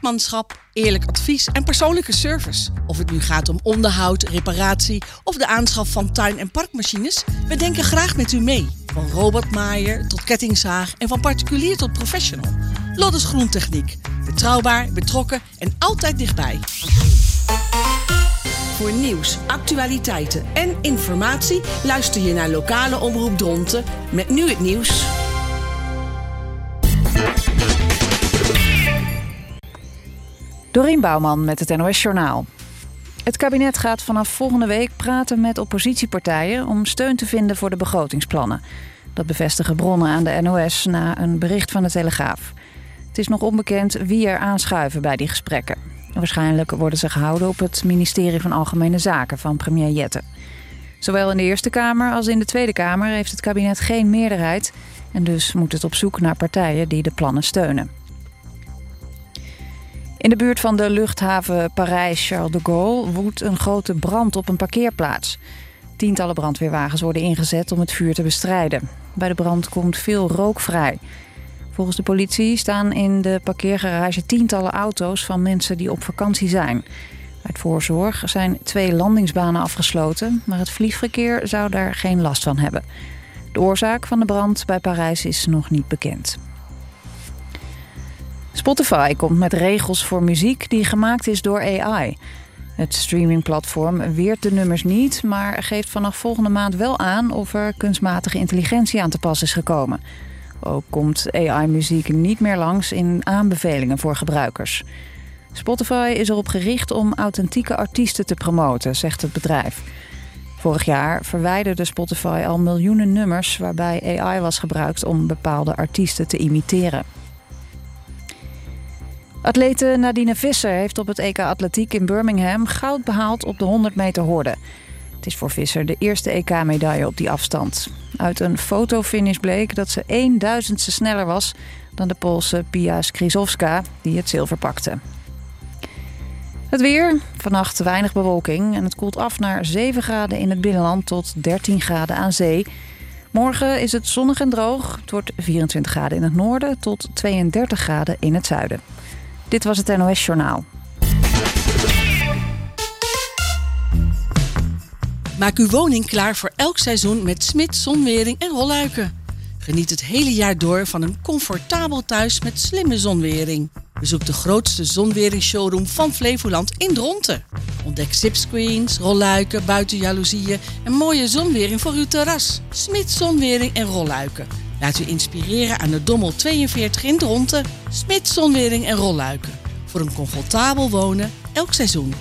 vakmanschap, eerlijk advies en persoonlijke service. Of het nu gaat om onderhoud, reparatie of de aanschaf van tuin- en parkmachines, we denken graag met u mee. Van robotmaaier tot kettingzaag en van particulier tot professional. Loddes Groentechniek. Betrouwbaar, betrokken en altijd dichtbij. Voor nieuws, actualiteiten en informatie luister je naar lokale omroep Dronten met nu het nieuws. Dorien Bouwman met het NOS Journaal. Het kabinet gaat vanaf volgende week praten met oppositiepartijen om steun te vinden voor de begrotingsplannen. Dat bevestigen bronnen aan de NOS na een bericht van de Telegraaf. Het is nog onbekend wie er aanschuiven bij die gesprekken. Waarschijnlijk worden ze gehouden op het ministerie van Algemene Zaken van premier Jette. Zowel in de Eerste Kamer als in de Tweede Kamer heeft het kabinet geen meerderheid en dus moet het op zoek naar partijen die de plannen steunen. In de buurt van de luchthaven Parijs-Charles de Gaulle woedt een grote brand op een parkeerplaats. Tientallen brandweerwagens worden ingezet om het vuur te bestrijden. Bij de brand komt veel rook vrij. Volgens de politie staan in de parkeergarage tientallen auto's van mensen die op vakantie zijn. Uit voorzorg zijn 2 landingsbanen afgesloten, maar het vliegverkeer zou daar geen last van hebben. De oorzaak van de brand bij Parijs is nog niet bekend. Spotify komt met regels voor muziek die gemaakt is door AI. Het streamingplatform weert de nummers niet, maar geeft vanaf volgende maand wel aan of er kunstmatige intelligentie aan te pas is gekomen. Ook komt AI-muziek niet meer langs in aanbevelingen voor gebruikers. Spotify is erop gericht om authentieke artiesten te promoten, zegt het bedrijf. Vorig jaar verwijderde Spotify al miljoenen nummers waarbij AI was gebruikt om bepaalde artiesten te imiteren. Atlete Nadine Visser heeft op het EK Atletiek in Birmingham goud behaald op de 100 meter horde. Het is voor Visser de eerste EK-medaille op die afstand. Uit een fotofinish bleek dat ze 1.000ste sneller was dan de Poolse Pia Skrzydłowska, die het zilver pakte. Het weer. Vannacht weinig bewolking en het koelt af naar 7 graden in het binnenland tot 13 graden aan zee. Morgen is het zonnig en droog. Het wordt 24 graden in het noorden tot 32 graden in het zuiden. Dit was het NOS Journaal. Maak uw woning klaar voor elk seizoen met Smits Zonwering en Rolluiken. Geniet het hele jaar door van een comfortabel thuis met slimme zonwering. Bezoek de grootste zonwering-showroom van Flevoland in Dronten. Ontdek zipscreens, rolluiken, buitenjaloezieën en mooie zonwering voor uw terras. Smits Zonwering en Rolluiken. Laat u inspireren aan de Dommel 42 in Dronten. Smits Zonwering en Rolluiken. Voor een comfortabel wonen elk seizoen.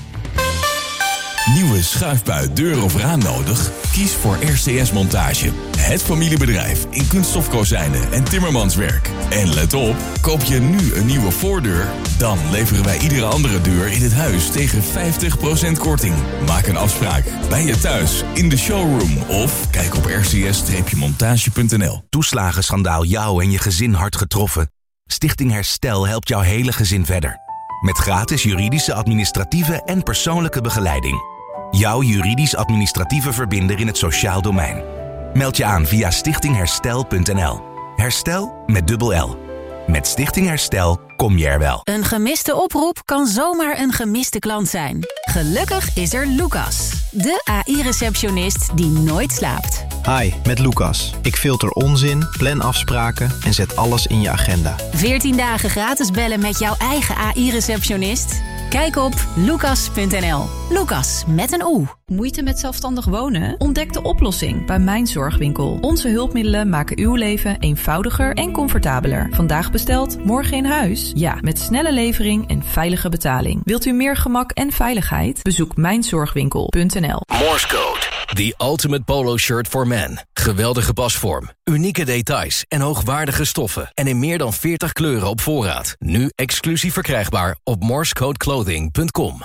Nieuwe schuifbui, deur of raam nodig? Kies voor RCS Montage. Het familiebedrijf in kunststofkozijnen en timmermanswerk. En let op, koop je nu een nieuwe voordeur? Dan leveren wij iedere andere deur in het huis tegen 50% korting. Maak een afspraak bij je thuis, in de showroom of kijk op rcs-montage.nl. Toeslagenschandaal jou en je gezin hard getroffen? Stichting Herstel helpt jouw hele gezin verder. Met gratis juridische, administratieve en persoonlijke begeleiding. Jouw juridisch-administratieve verbinder in het sociaal domein. Meld je aan via stichtingherstel.nl. Herstel met dubbel L. Met Stichting Herstel kom je er wel. Een gemiste oproep kan zomaar een gemiste klant zijn. Gelukkig is er Lucas, de AI-receptionist die nooit slaapt. Hi, met Lucas. Ik filter onzin, plan afspraken en zet alles in je agenda. 14 dagen gratis bellen met jouw eigen AI-receptionist? Kijk op lucas.nl. Lucas met een O. Moeite met zelfstandig wonen? Ontdek de oplossing bij Mijn Zorgwinkel. Onze hulpmiddelen maken uw leven eenvoudiger en comfortabeler. Vandaag besteld, morgen in huis? Ja, met snelle levering en veilige betaling. Wilt u meer gemak en veiligheid? Bezoek mijnzorgwinkel.nl. Morse Code. The ultimate polo shirt for men. Geweldige pasvorm, unieke details en hoogwaardige stoffen. En in meer dan 40 kleuren op voorraad. Nu exclusief verkrijgbaar op morsecodeclothing.com.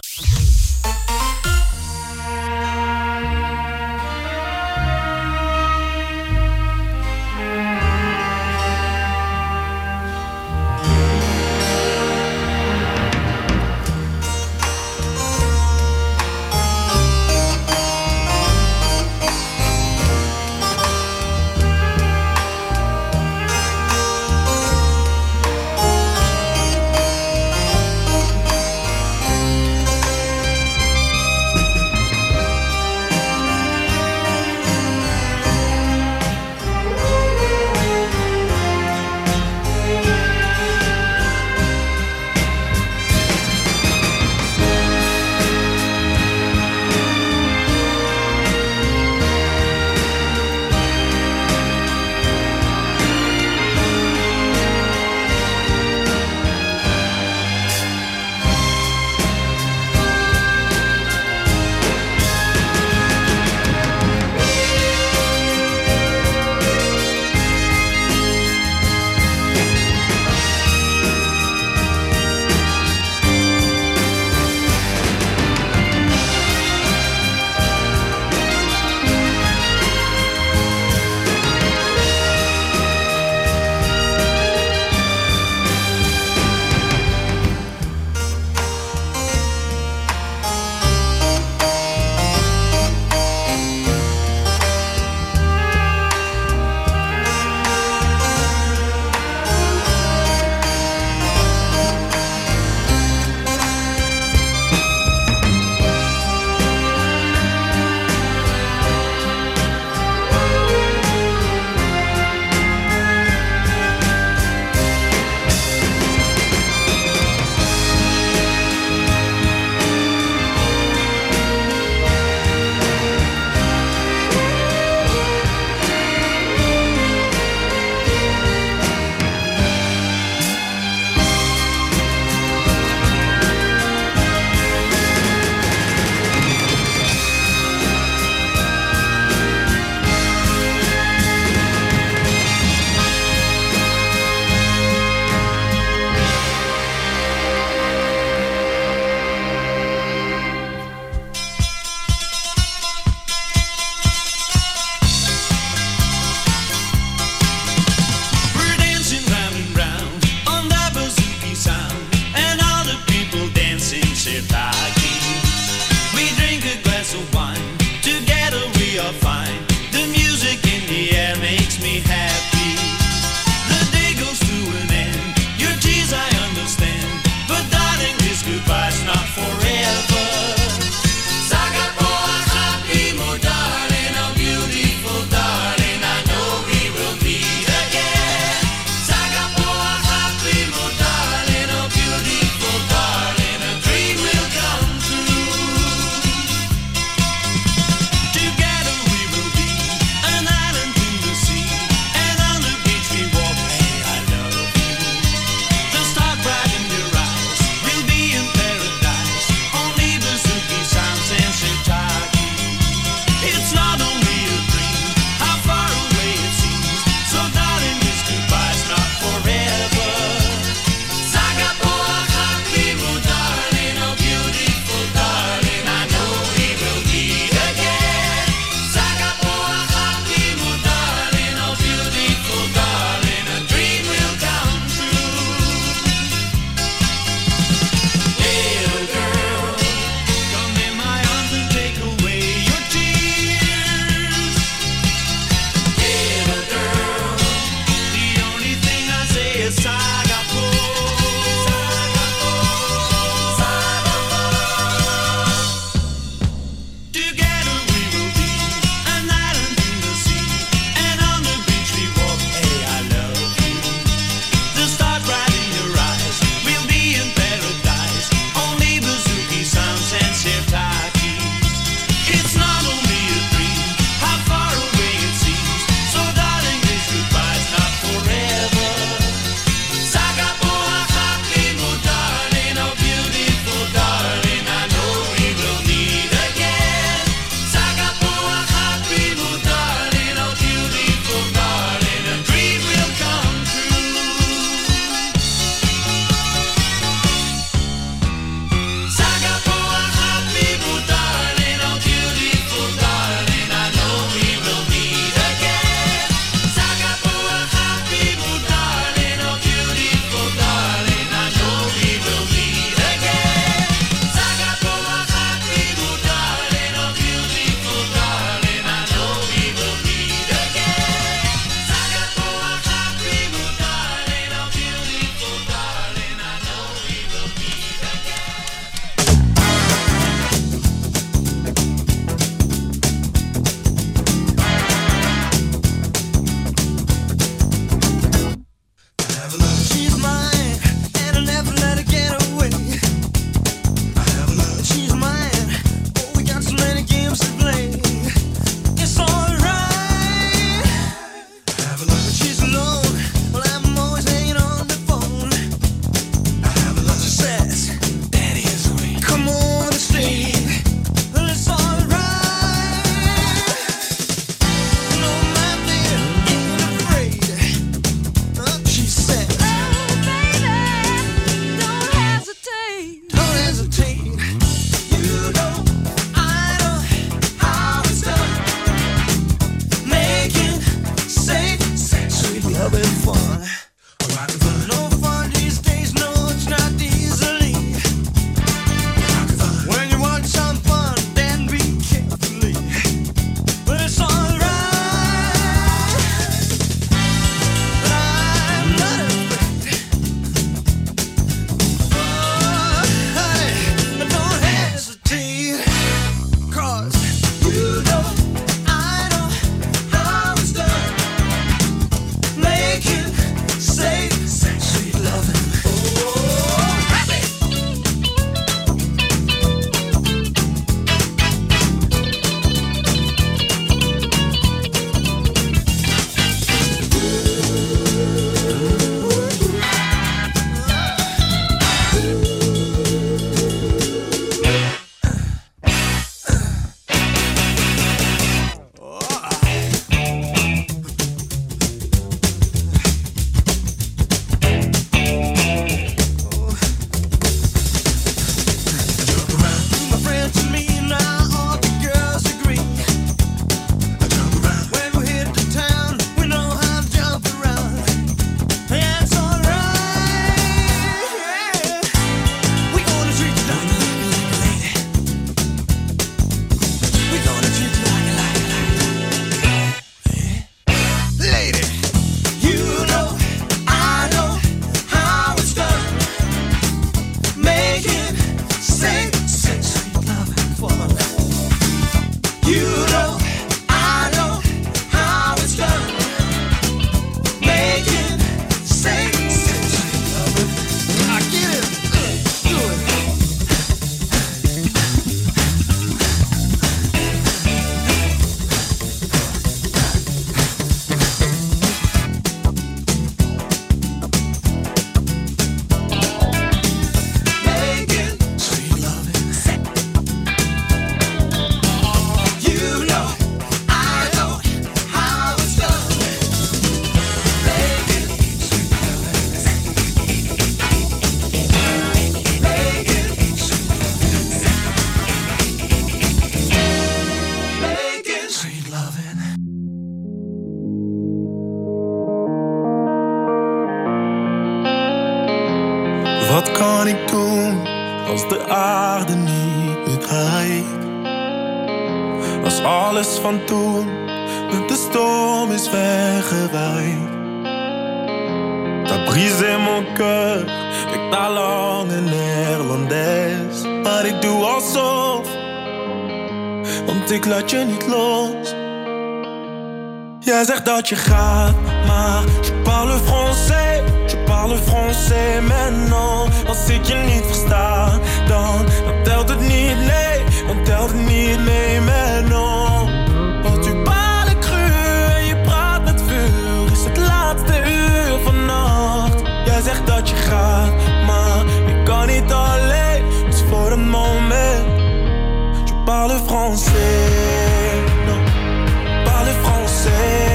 als de aarde niet meer draait. Als alles van toen met de storm is weggewaaid. T'as brisé mon cœur, ik taal lang in Neerlands. Maar ik doe alsof, want ik laat je niet los. Jij zegt dat je gaat, maar je parle français maintenant. Als ik je niet versta, dan telt het niet, nee, dan telt het niet mee maintenant. Want tu parles cru en je praat met vuur, is het laatste uur vannacht. Jij zegt dat je gaat, maar ik kan niet alleen, dus voor een moment. Je parle français, non, parle français.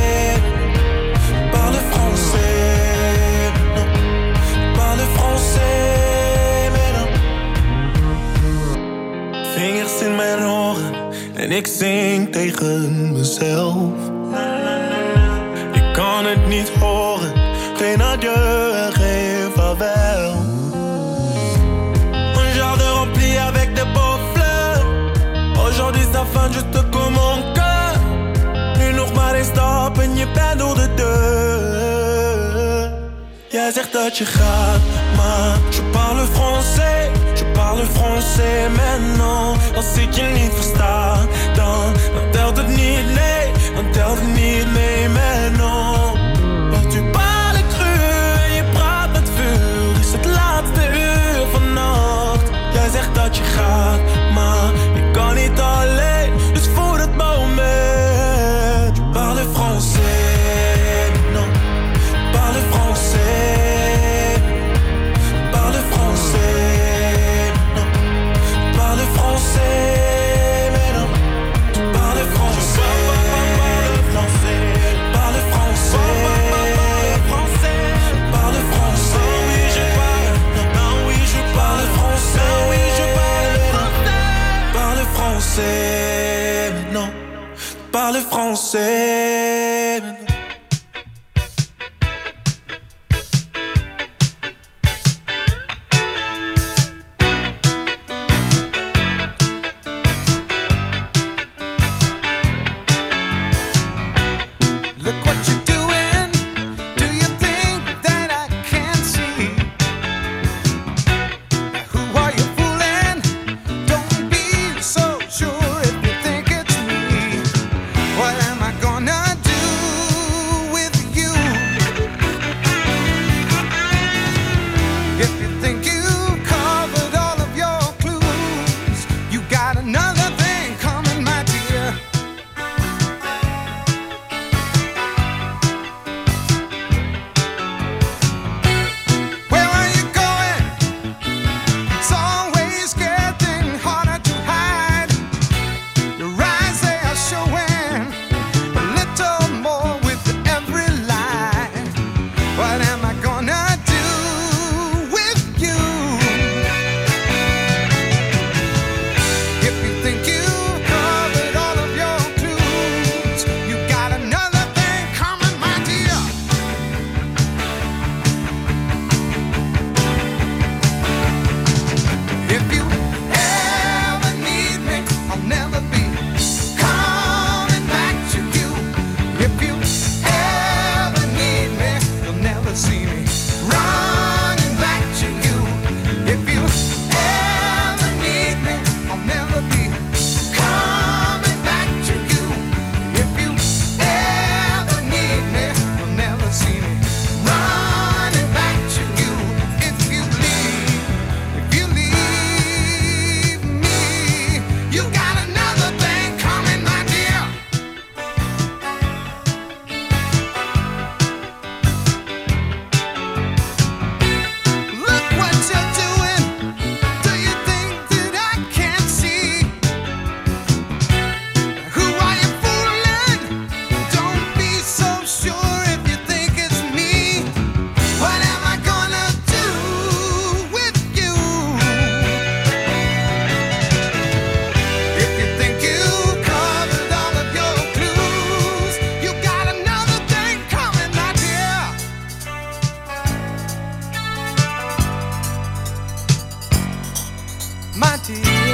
Vingers in mijn oren en ik zing tegen mezelf. Ik kan het niet horen, geen adieu, geen vaarwel. Un jardin rempli avec des beaux fleurs. Aujourd'hui ça fin juste comme mon cœur. Nu nog maar één stap en je bent door de deur. Jij zegt dat je gaat, maar je parle français. Parle français maintenant. Als ik je niet versta, dan telt het niet, nee, dan telt het niet mee maintenant. Want tu parles cru en je praat met vuur, is het laatste uur vannacht. Jij zegt dat je gaat, maar ik kan niet alleen, dus voor het moment. Je parle français, non, parle français, parle français. Maintenant, parle français maintenant. What am I gonna do? my dear.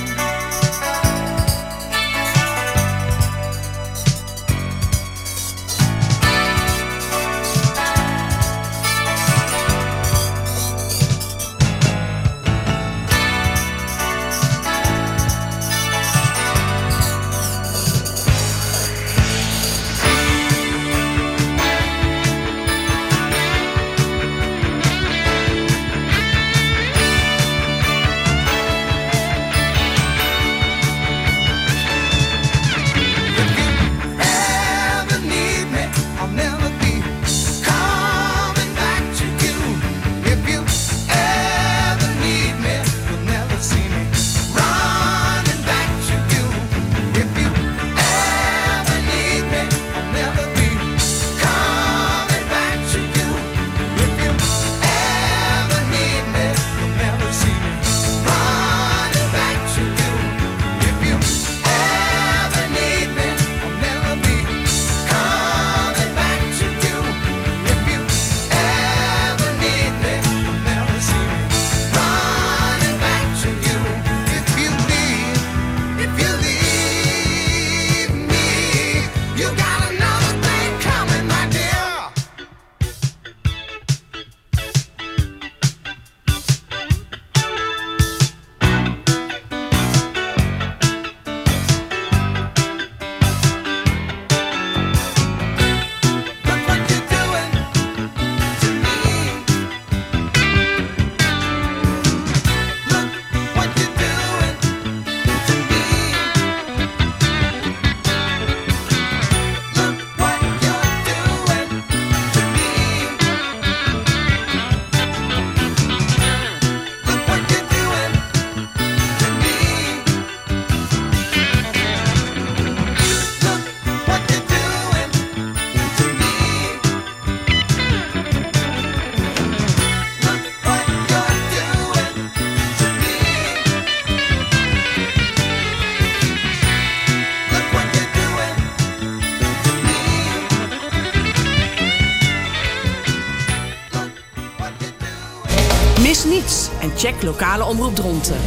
Mis niets en check lokale omroep Dronten.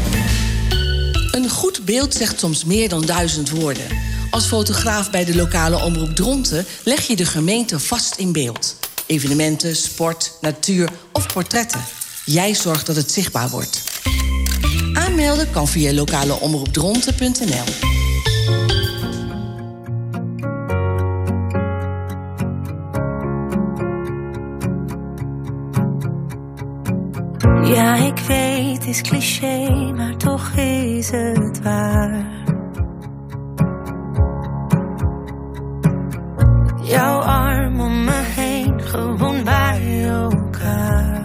Een goed beeld zegt soms meer dan 1000 woorden. Als fotograaf bij de lokale omroep Dronten leg je de gemeente vast in beeld. Evenementen, sport, natuur of portretten. Jij zorgt dat het zichtbaar wordt. Aanmelden kan via lokaleomroepdronten.nl. Ja, ik weet, het is cliché, maar toch is het waar. Jouw arm om me heen, gewoon bij elkaar.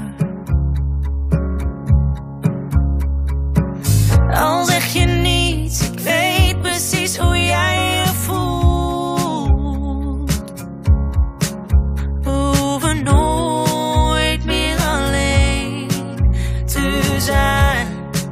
Al zeg je niets, ik weet precies hoe jij je voelt. Hoeven nooit meer alleen te zijn.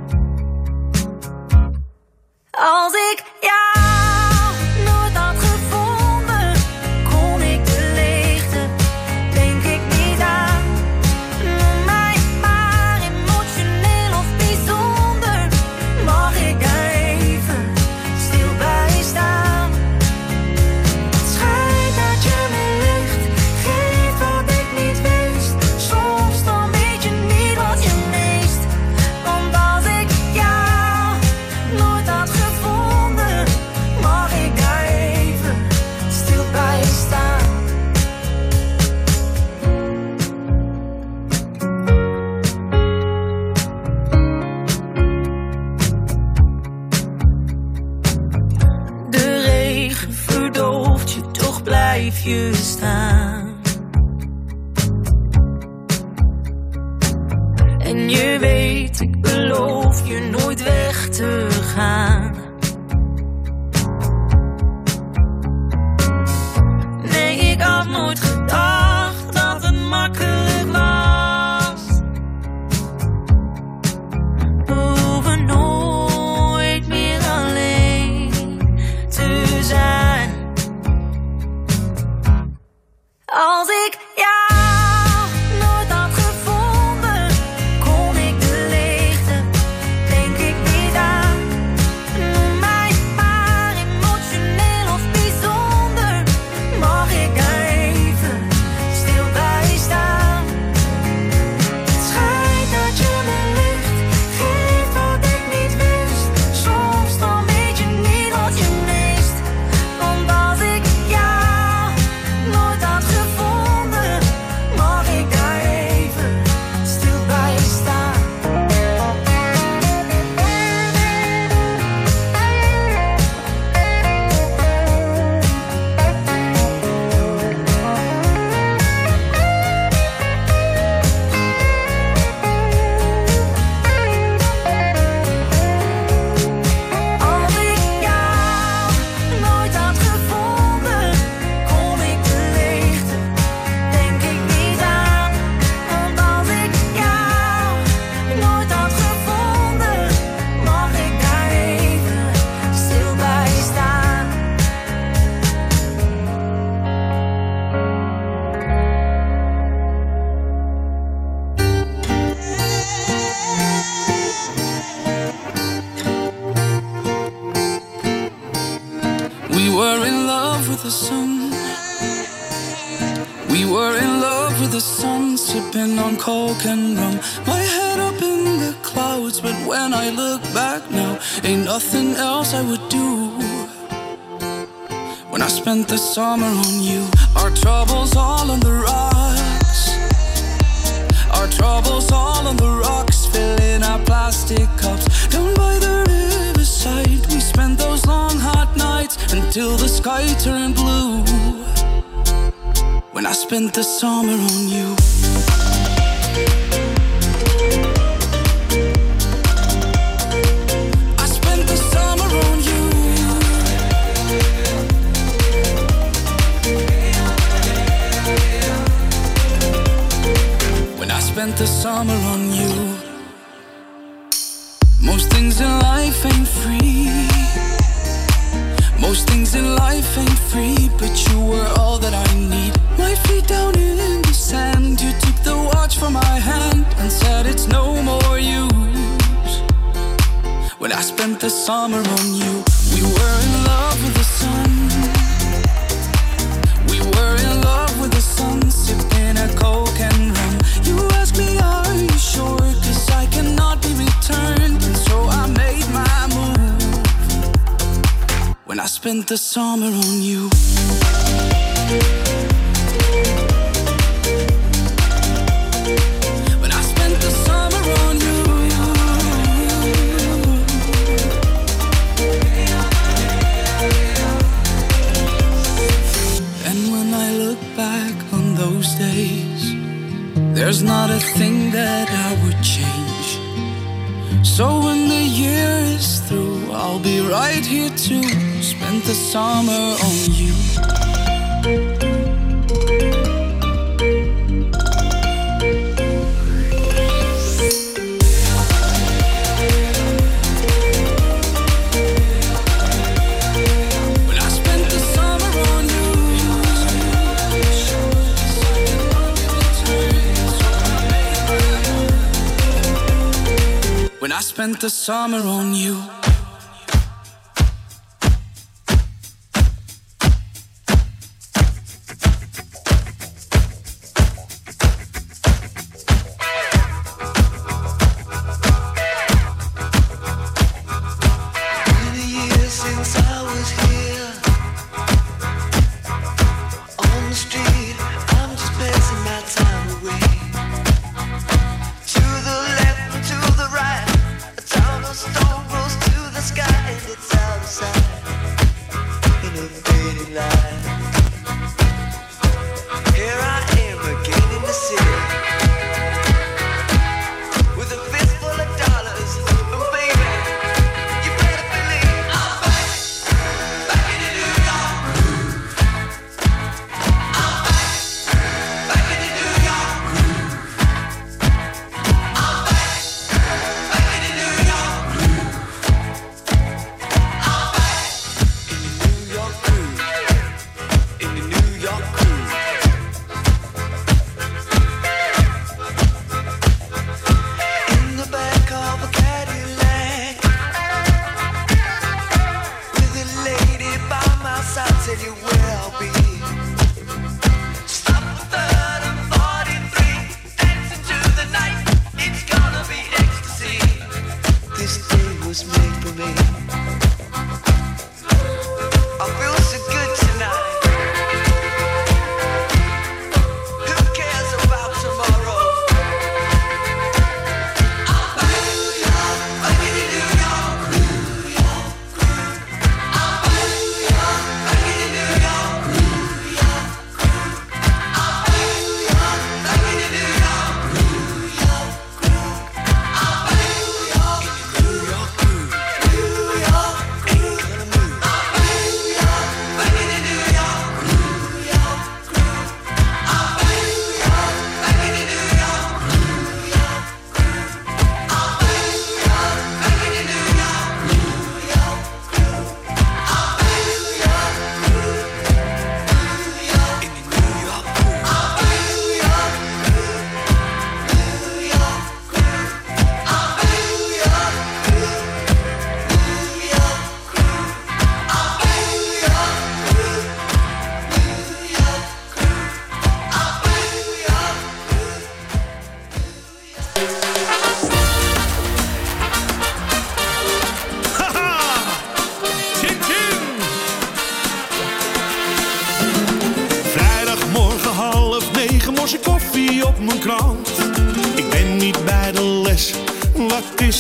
Als ik jou nooit had gevonden, kon ik de leegte, denk ik niet aan. Noem mij maar emotioneel of bijzonder, mag ik er even stil bij staan. Het schijnt dat je me licht geeft wat ik niet wist. Soms dan weet je niet wat je mist. Want als ik jou nooit had gevonden, mag ik daar even stil bij staan. De regen verdooft je, toch blijf je staan. En je weet, ik beloof je nooit weg te gaan. Nee, ik had nooit gedacht dat het makkelijk was. We hoeven nooit meer alleen te zijn. Als ik jou nooit had gevonden, kon ik de leegte, denk ik niet with the sun. We were in love with the sun, sipping on coke and rum. My head up in the clouds, but when I look back now, ain't nothing else I would do. When I spent the summer on you, our troubles all on the rocks. Our troubles all on the rocks, filling our plastic cups. Down by the riverside, we spent those long hot nights until the sky turned blue. When I spent the summer on you. I spent the summer on you. When I spent the summer on you. Most things in life ain't free. Most things in life ain't free, but you were all that I need. My feet down in the sand, you took the watch from my hand and said it's no more use. When I spent the summer on you, we were in love with the sun. We were in love with the sun, sipping a coke and rum. You asked me, are you sure? 'Cause I cannot be returned, and so I made my move. When I spent the summer on you. When I spent the summer on you. And when I look back on those days, there's not a thing that I would change. So when the year is through, I'll be right here to spend the summer on you. When I spent the summer on you. When I spent the summer on you.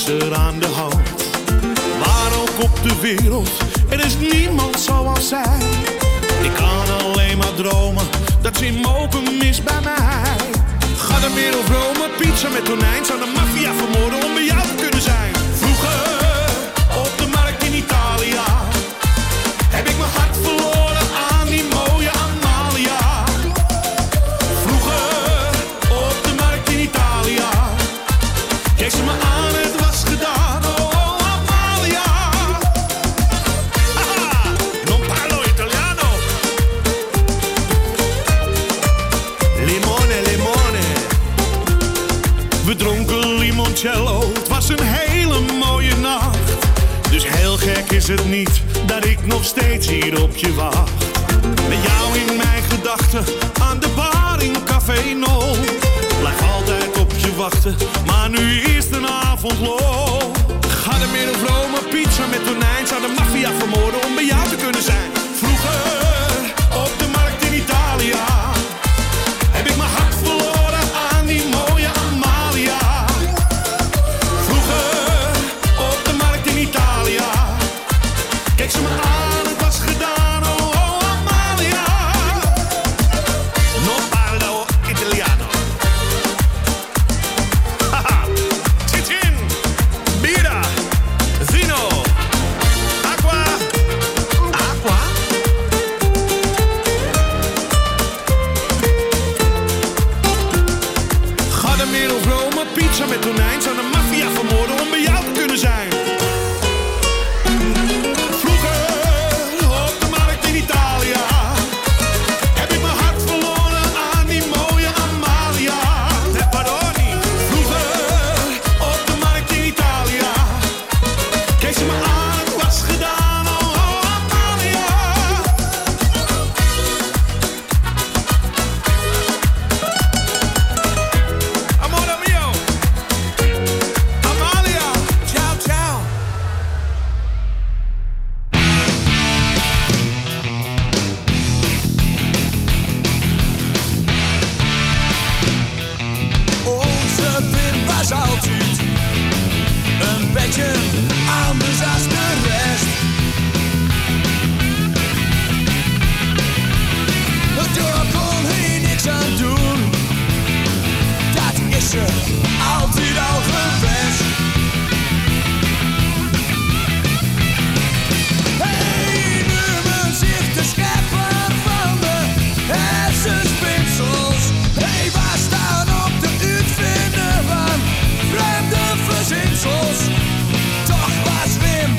is er aan de hand? Waar ook op de wereld, er is niemand zoals zij. Ik kan alleen maar dromen, dat ze in mogen mis bij mij. Ga naar meer of Rome, pizza met tonijn. Zou de maffia vermoorden om bij jou te kunnen zijn. Vroeger, op de markt in Italië, heb ik mijn hart verloren aan die mooie Amalia. Vroeger, op de markt in Italië, keek ze me aan, het was gedaan. Oh, Amalia. Haha, non parlo italiano. Limone, limone. We dronken limoncello, het was een hele mooie nacht. Dus heel gek is het niet dat ik nog steeds hier op je wacht. Met jou in mijn gedachten, aan de bar in Café No. Blijf altijd op je wachten, maar nu is de avond low. Ga er meer of Rome, pizza met tonijn. Zou de maffia vermoorden om bij jou te kunnen zijn. Vroeger, op de markt in Italië, heb ik mijn hart verloren aan die mooie Amalia. Vroeger, op de markt in Italië, keek ze me aan, het was gedaan. Oh, oh, Amalia. Non parlo italiano. Haha, cin, birra, vino, acqua. Acqua? Ga naar meer of Rome, pizza met tonijn. Zou de maffia vermoorden om bij jou te kunnen zijn. Vroeger, op de markt in Italië, heb ik mijn hart verloren aan die mooie Amalia. De Paroni. Vroeger, op de markt in Italië, keek ze me aan, het was gedaan. Oh, oh, Amalia. Amore mio. Amalia. Ciao, ciao. Onze Pim was altijd een beetje anders als de rest. Daar kon hij niks aan doen. Dat is ze altijd al geweest. Hij noemde zich de schepper van de hersenspinsels. Hij was dan op de uitvinder van vreemde verzinsels. Toch was Wim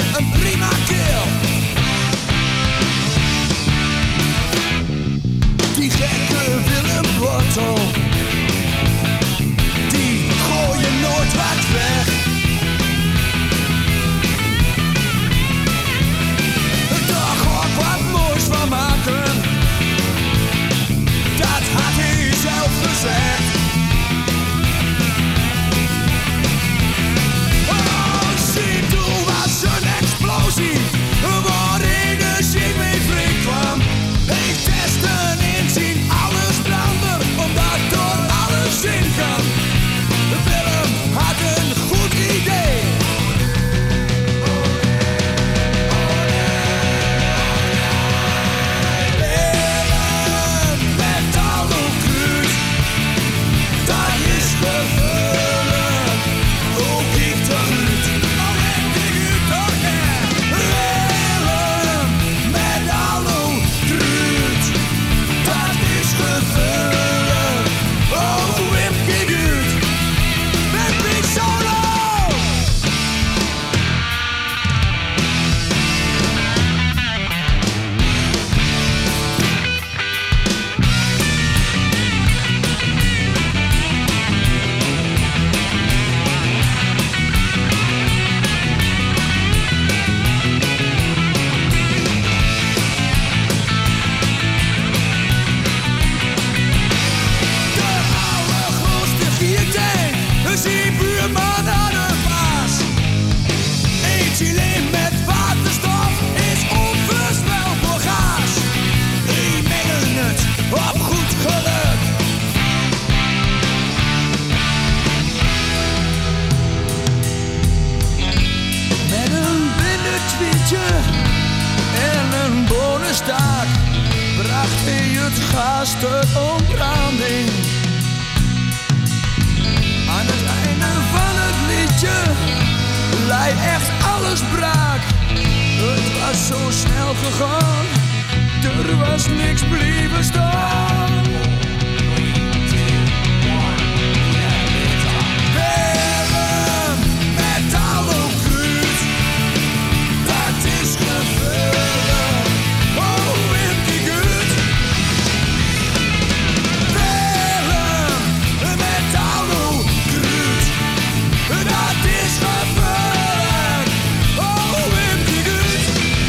stak, bracht hij het gas ter ontbranding. Aan het einde van het liedje lei echt alles braak. Het was zo snel gegaan, er was niks blijven staan. Willem, metallokruid, dat is gevullen, oh in die gut. Willem, metallokruid, dat is gevullen, oh in die gut.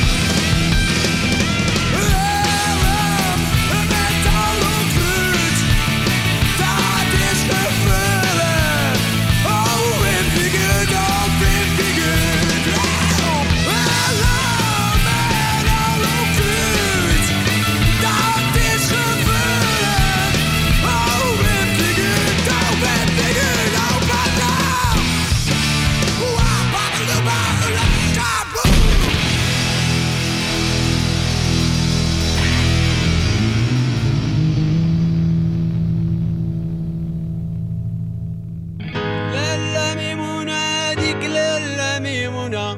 Willem, metallokruid, dat is gevullen, oh in die gut, oh in die gut. Willem, metallokruid, dat is gevullen, oh in die gut, oh in die gut, oh bada. لالا ميمونة هاديك لالا ميمونة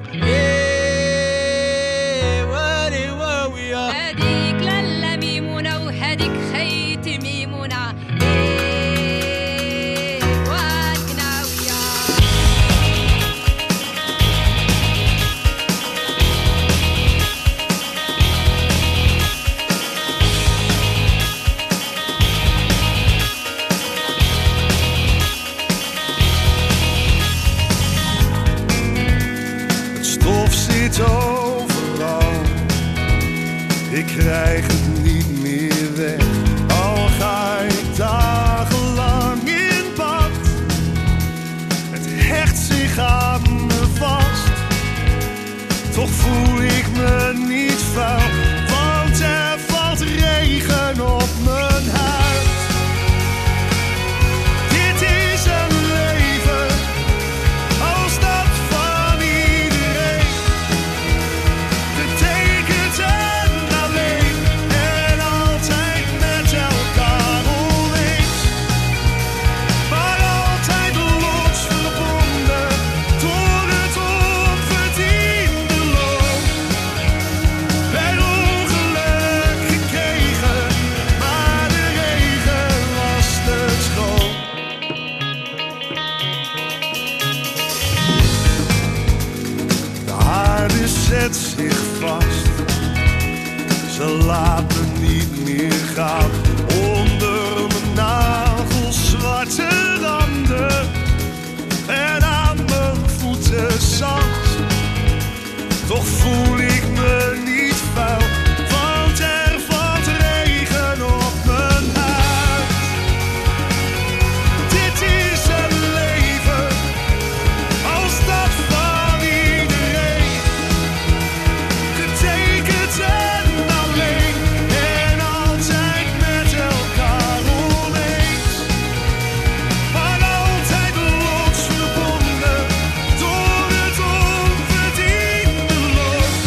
إيه واري واوية هاديك لالا ميمونة وهاديك خيتي ميمونة إيه والقناوية. Het stof zit overal, ik krijg het niet meer weg. Al ga ik dagenlang in bad, het hecht zich aan me vast. Toch voel ik me niet vuil, want er valt regen op mijn huid. Dit is een leven als dat van iedereen, getekend en alleen en altijd met elkaar oneens, maar altijd los verbonden door het onverdiende loon. Per ongeluk gekregen, maar de regen was het schoon. De aarde zet zich vast, ze laat me niet meer gaan. Onder mijn nagels zwarte randen en aan mijn voeten zand. Toch voel ik me niet vuil, want er valt regen op mijn huid. Dit is een leven als dat van iedereen, getekend en alleen en altijd met elkaar oneens, maar altijd los verbonden door het onverdiende loon.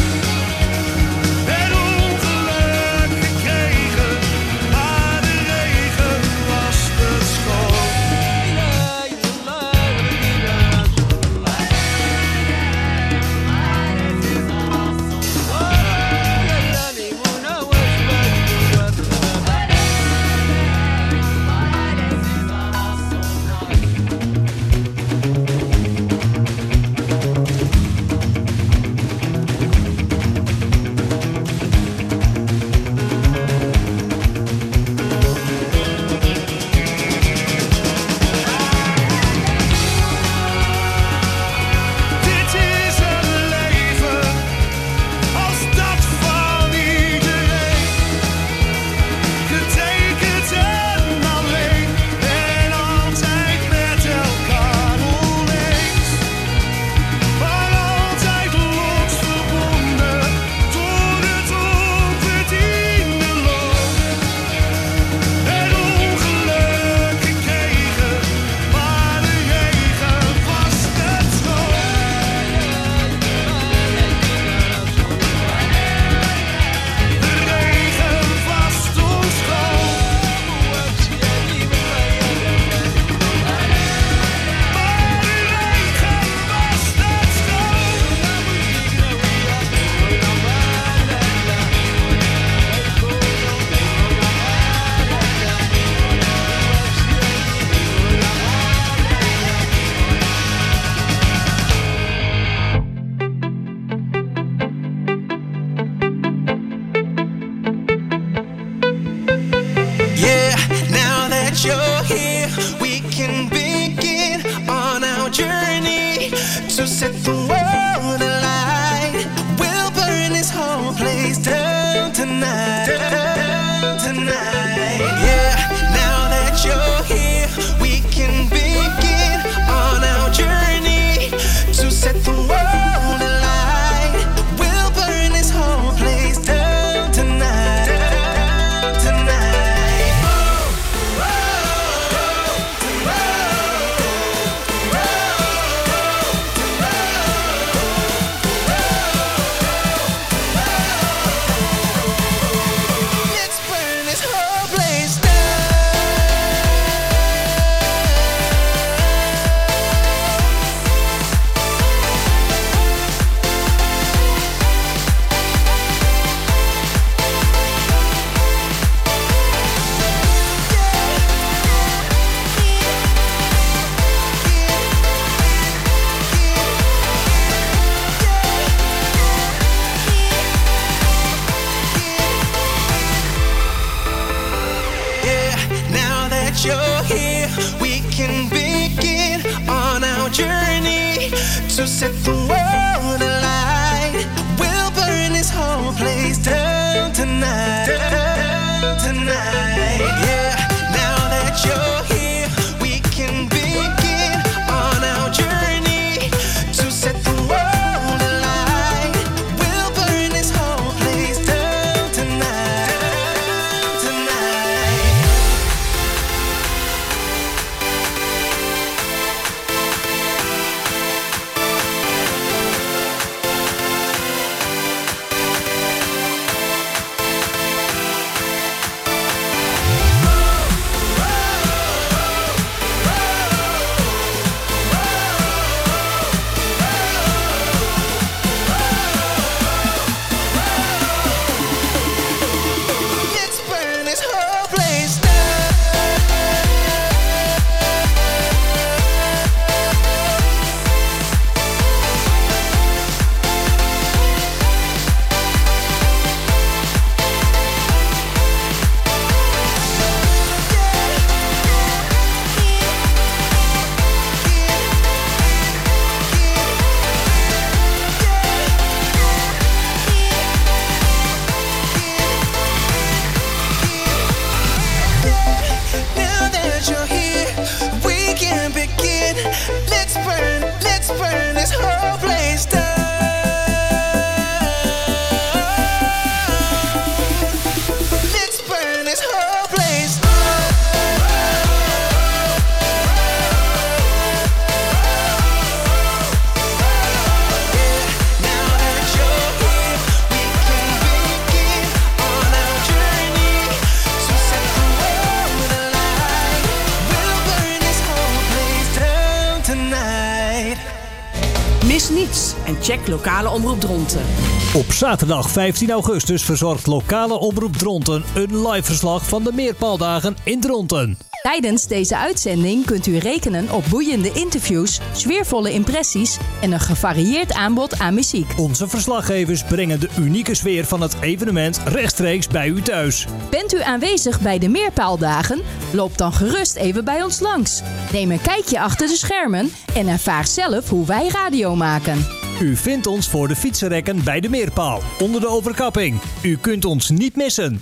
Check lokale omroep Dronten. Op zaterdag 15 augustus verzorgt lokale omroep Dronten een live verslag van de Meerpaaldagen in Dronten. Tijdens deze uitzending kunt u rekenen op boeiende interviews, sfeervolle impressies en een gevarieerd aanbod aan muziek. Onze verslaggevers brengen de unieke sfeer van het evenement rechtstreeks bij u thuis. Bent u aanwezig bij de Meerpaaldagen? Loop dan gerust even bij ons langs. Neem een kijkje achter de schermen en ervaar zelf hoe wij radio maken. U vindt ons voor de fietsenrekken bij de Meerpaal, onder de overkapping. U kunt ons niet missen.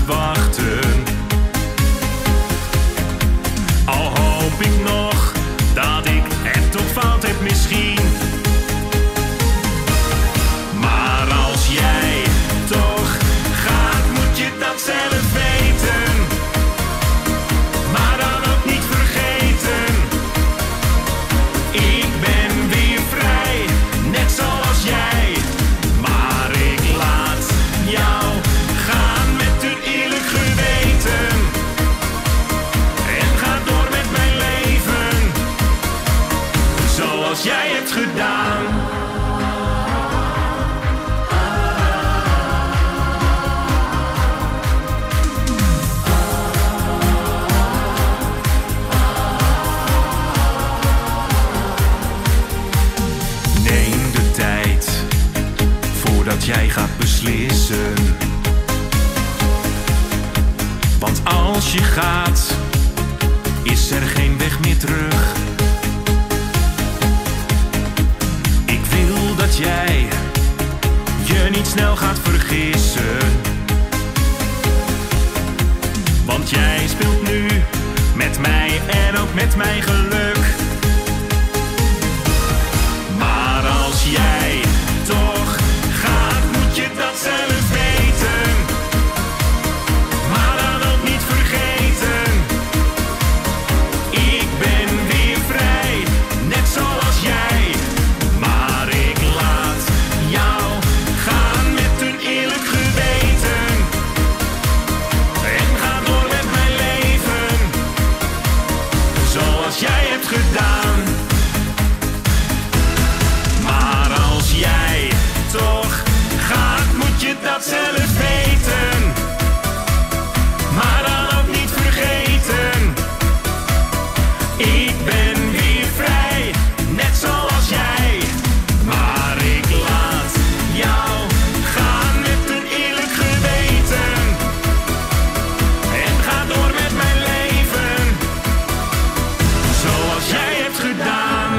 wachten. Al hoop ik nog dat ik het toch fout heb misschien. Maar als jij toch gaat, moet je dat zelf weten. Maar dan ook niet vergeten. Ik ben weer vrij, net zoals jij. Maar ik laat jou gaan met een eerlijk geweten. En ga door met mijn leven, zoals jij hebt gedaan. Neem de tijd voordat jij gaat beslissen. Want als je gaat, is er geen weg meer terug. Ik wil dat jij je niet snel gaat vergissen. Want jij speelt nu met mij en ook met mijn geluk. Maar als jij toch gaat, moet je dat zelf weten. Maar dan ook niet vergeten. Ik ben weer vrij, net zoals jij. Maar ik laat jou gaan met een eerlijk geweten. En ga door met mijn leven, zoals jij hebt gedaan. Maar als jij toch gaat, moet je dat zelf weten. Maar dan ook niet vergeten. Ik ben weer vrij, net zoals jij. Maar ik laat jou gaan met een eerlijk geweten. En ga door met mijn leven, zoals jij hebt gedaan.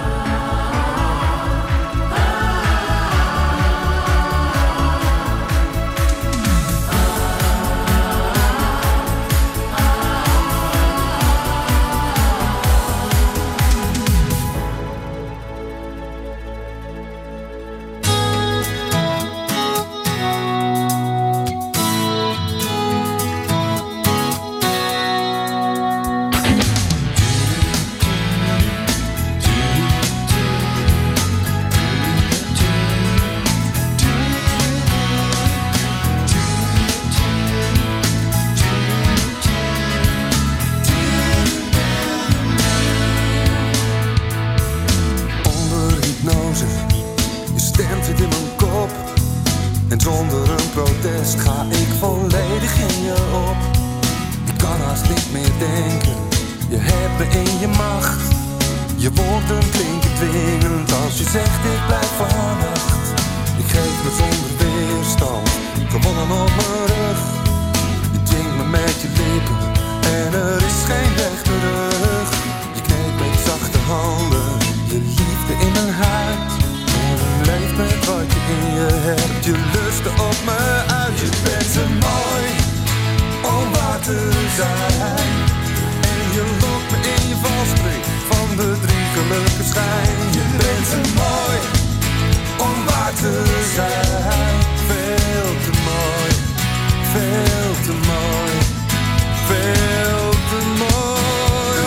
Onder hypnose, je stem zit in mijn kop. En zonder een protest ga ik volledig in je op. Ik kan haast niet meer denken, je hebt me in je macht. Je woorden klinken dwingend als je zegt ik blijf vannacht. Ik geef me zonder weerstand, gewonnen op mijn rug. Je dwingt me met je lippen en er is geen weg terug. Je kneedt met zachte handen je liefde in mijn huid. En leef met wat je in je hebt, je lusten op me uit. Je bent te mooi om waar te zijn. En je lokt me in je valstrik van de driegelijke schijn. Je bent te mooi om waar te zijn. Veel te mooi, veel te mooi, veel te mooi.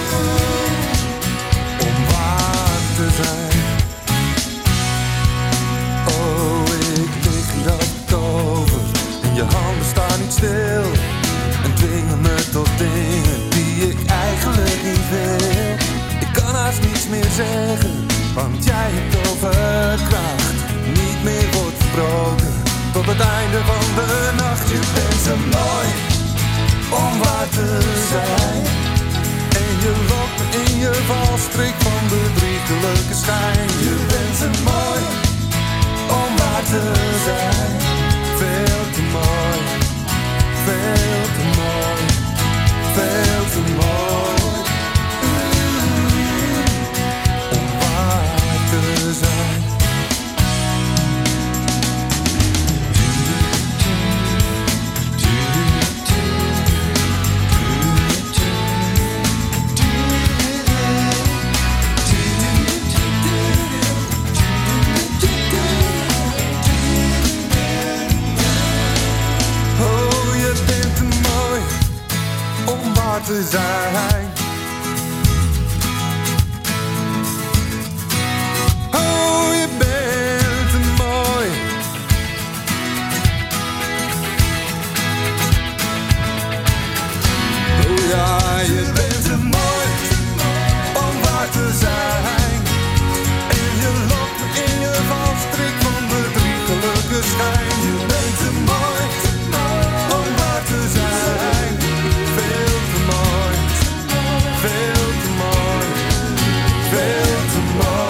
Om waar te zijn. Oh, ik lig hier al over en je handen staan niet stil. En dwingen me tot dingen die ik eigenlijk niet wil. Ik kan haast niets meer zeggen, want jij hebt overkracht. Niet meer wordt verbroken, tot het einde van de nacht. Je bent zo mooi om waar te zijn. En je lokt me in je valstrik van de driegelijke schijn. Je bent zo mooi om waar te zijn. Veel te mooi, veel te mooi, veel te mooi. Om waar te zijn. waar te zijn. Oh, je bent te mooi. Oh ja, je bent te mooi om waar te zijn. En je lokt me in je valstrik van bedriegelijke schijn. Je bent te mooi om waar te zijn. Veel te mooi, veel te mooi, veel te mooi.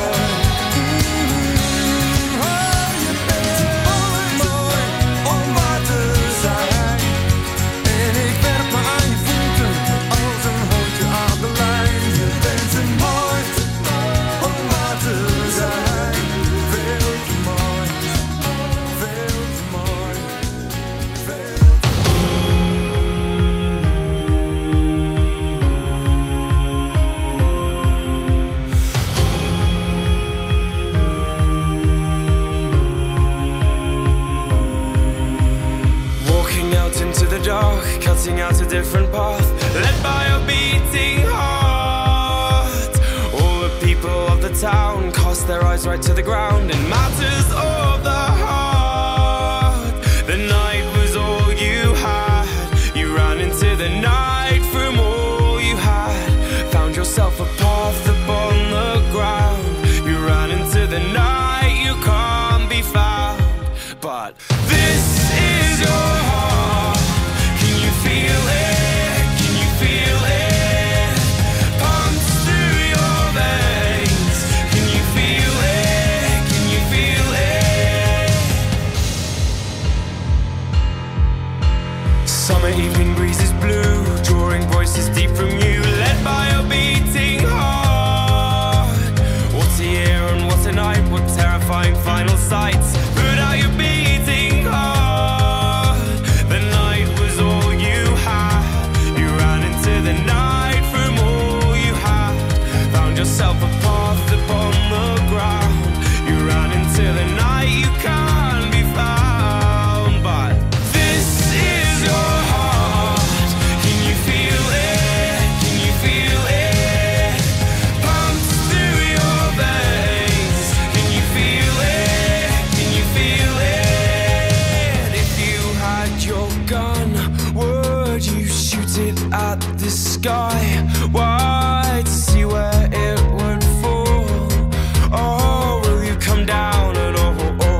Cutting out a different path, led by a beating heart. All the people of the town cast their eyes right to the ground in matters of the heart. The night was all you had. You ran into the night from all you had. Found yourself a path upon the ground. You ran into the night, you can't be found. But this is your heart. Feel it, can you feel it? Pumps through your veins. Can you feel it, can you feel it? Summer evening breezes blue, drawing voices deep from you, led by a beating heart. What a year and what a night, what terrifying final sights. Put out your beating heart. The night was all you had. You ran into the night from all you had. Found yourself a path upon the ground. You ran into the night, you can't be found. But this is your heart. Can you feel it? Can you feel it? Pumps through your veins. Can you feel it? Can you feel it? If you had your gun, would you shoot it at the sky? Why? To see where it would fall? Or will you come down at all?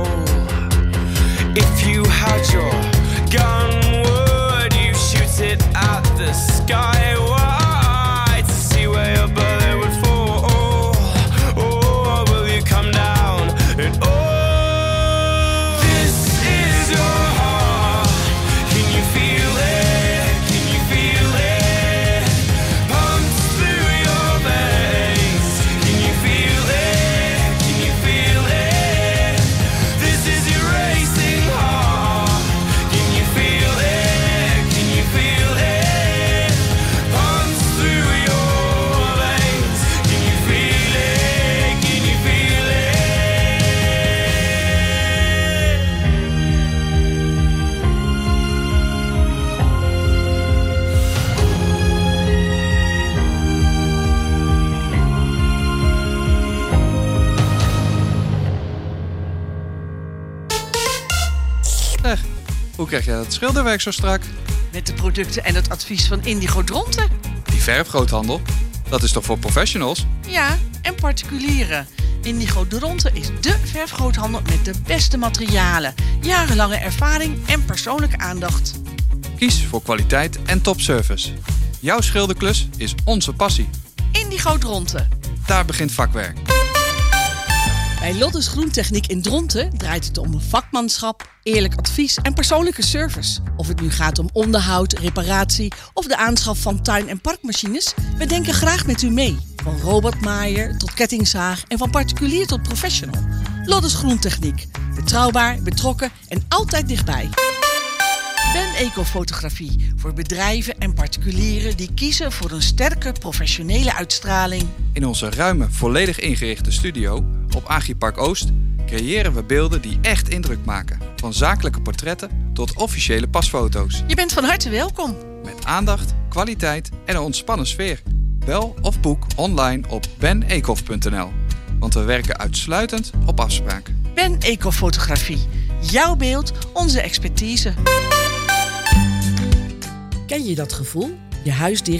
If you had your gun, would you shoot it at the sky? Why? To see where your bullet would fall? Or will you come down at all? This is your heart. Can you feel it? Can you feel it? Pumps through your veins. Can you feel it? Can you feel it? This is your racing heart. Can you feel it? Can you feel it? Pumps through your veins. Can you feel it? Can you feel it? Hoe krijg jij dat schilderwerk zo strak? Met de producten en het advies van Indigo Dronten. Die verfgroothandel, dat is toch voor professionals? Ja, en particulieren. Indigo Dronten is dé verfgroothandel met de beste materialen, jarenlange ervaring en persoonlijke aandacht. Kies voor kwaliteit en topservice. Jouw schilderklus is onze passie. Indigo Dronten. Daar begint vakwerk. Bij Loddes Groentechniek in Dronten draait het om vakmanschap, eerlijk advies en persoonlijke service. Of het nu gaat om onderhoud, reparatie of de aanschaf van tuin- en parkmachines, we denken graag met u mee. Van robotmaaier tot kettingzaag en van particulier tot professional. Loddes Groentechniek. Betrouwbaar, betrokken en altijd dichtbij. Ben Ecofotografie voor bedrijven en particulieren die kiezen voor een sterke professionele uitstraling. In onze ruime, volledig ingerichte studio op Agripark Oost creëren we beelden die echt indruk maken. Van zakelijke portretten tot officiële pasfoto's. Je bent van harte welkom. Met aandacht kwaliteit en een ontspannen sfeer. Bel of boek online op beneekhof.nl. Want we werken uitsluitend op afspraak. Ben Eekhof Fotografie. Jouw beeld, onze expertise. Ken je dat gevoel? Je huisdier